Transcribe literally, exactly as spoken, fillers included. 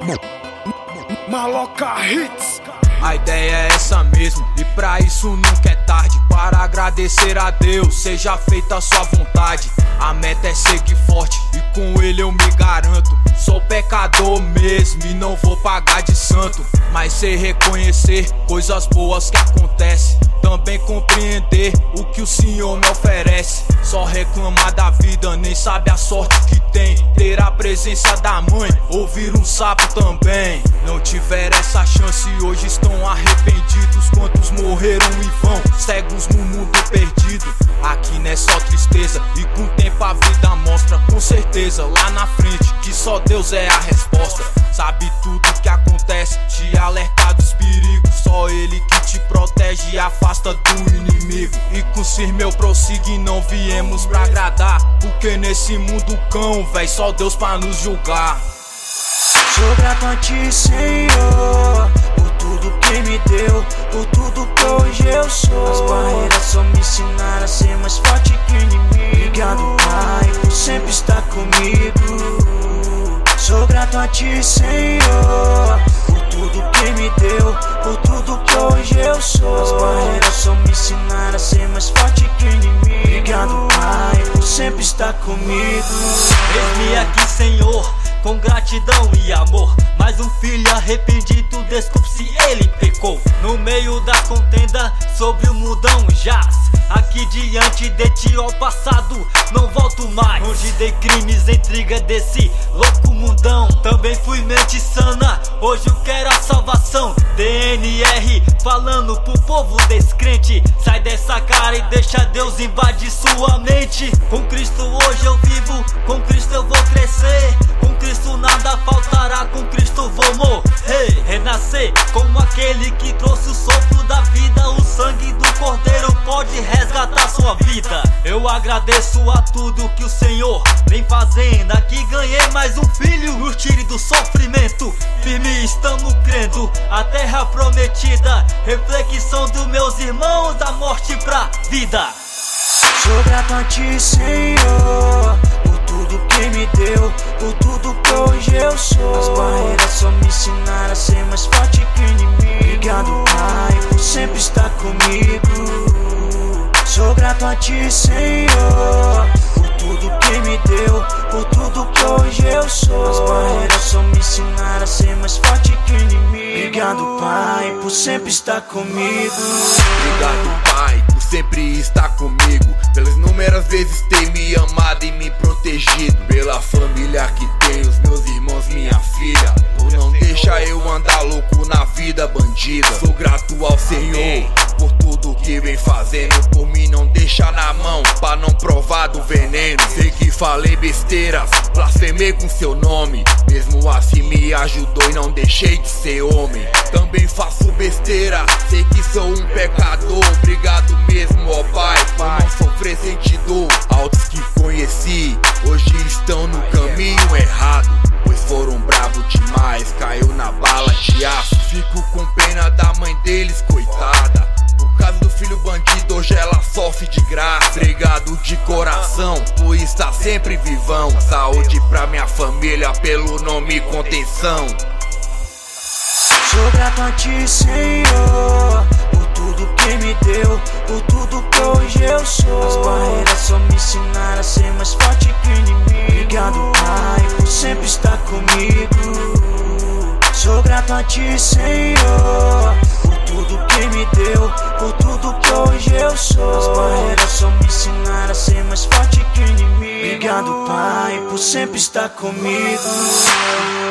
Maloca Hits. A ideia é essa mesmo, e pra isso nunca é tarde. Para agradecer a Deus, seja feita a sua vontade. A meta é seguir forte, e com ele eu me garanto. Sou pecador mesmo e não vou pagar de santo, mas sei reconhecer coisas boas que acontecem. Também compreender o que o Senhor me oferece. Só reclamar da vida, nem sabe a sorte que tem. Ter a presença da mãe, ouvir um sapo também. Não tiveram essa chance e hoje estão arrependidos. Quantos morreram e vão cegos no mundo perdido. Aqui não é só tristeza, e com o tempo a vida mostra com certeza lá na frente que só Deus é a resposta. Sabe tudo que acontece, te alerta dos perigos. Só Ele que te protege e afasta do inimigo. E com firme eu prossigo e não viemos pra agradar, porque nesse mundo cão, véi, só Deus pra nos julgar. Sou grato a ti, Senhor, por tudo que me deu, por tudo que hoje eu sou. As barreiras só me ensinaram a ser mais forte que o inimigo. Obrigado, Pai, por sempre estar comigo. Sou grato a ti, Senhor, por tudo que me deu, por tudo que hoje eu sou. As barreiras só me ensinaram a ser mais forte que o inimigo. Obrigado, Pai, por sempre estar comigo. Eis-me aqui, Senhor, com gratidão e amor. Mais um filho arrependido, desculpe se ele pecou. No meio da contenda, sobre o mundão jaz. Aqui diante de ti, ó passado, não volto mais. Onde dei crimes, intriga desse louco mundão. Também fui mente sana, hoje eu quero a salvação. D N R falando pro povo descrente. Sai dessa cara e deixa Deus invadir sua mente. Com Cristo hoje eu vivo, com Cristo eu vou crescer. Com Cristo nada faltará, com Cristo vou morrer. Renascer como aquele que trouxe o sopro da vida. O sangue do Cordeiro pode resgatar sua vida. Eu agradeço a tudo que o Senhor vem fazendo. Aqui ganhei mais um filho, nos tire do sofrimento. Firme estamos crendo, a terra prometida. Reflexão dos meus irmãos, da morte pra vida. Sou grato a ti, Senhor, por tudo que me deu, por tudo que hoje eu sou. As barreiras só me ensinaram a ser mais forte que o inimigo. Obrigado, Pai, por sempre estar comigo. Sou grato a ti, Senhor, por tudo que me deu, por tudo que hoje eu sou. As barreiras só me ensinaram a ser mais forte que o inimigo. Obrigado, Pai, por sempre estar comigo. Obrigado, Pai, por sempre estar comigo. Pelas inúmeras vezes ter me amado e me protegido. Pela família que tenho, os meus irmãos, minha filha. Por não deixar eu andar louco na vida bandida. Sou grato ao Senhor por tudo que vem fazendo. Por mim não deixar na mão, pra não provar do veneno. Sei que falei besteiras, blasfemei com seu nome. Mesmo assim me ajudou e não deixei de ser homem. Também faço besteira, sei que sou um pecador. Obrigado mesmo, ó Pai, por não sofrer sem dor. Altos que conheci, hoje estão no caminho errado, pois foram bravos demais, caiu na bala de aço. Fico com pena da mãe deles, coitada. Por causa do filho bandido, hoje ela sofre de graça. Obrigado de coração por estar sempre vivão. Saúde pra minha família, pelo nome contenção. Sou grato a ti, Senhor, por tudo que me deu, por tudo que hoje eu sou. As barreiras só me ensinaram a ser mais forte que o inimigo. Obrigado, Pai, por sempre estar comigo. Sou grato a ti, Senhor, por tudo que me deu, por tudo que hoje eu sou. As barreiras só me ensinaram a ser mais forte que o inimigo. Obrigado, Pai, por sempre estar comigo.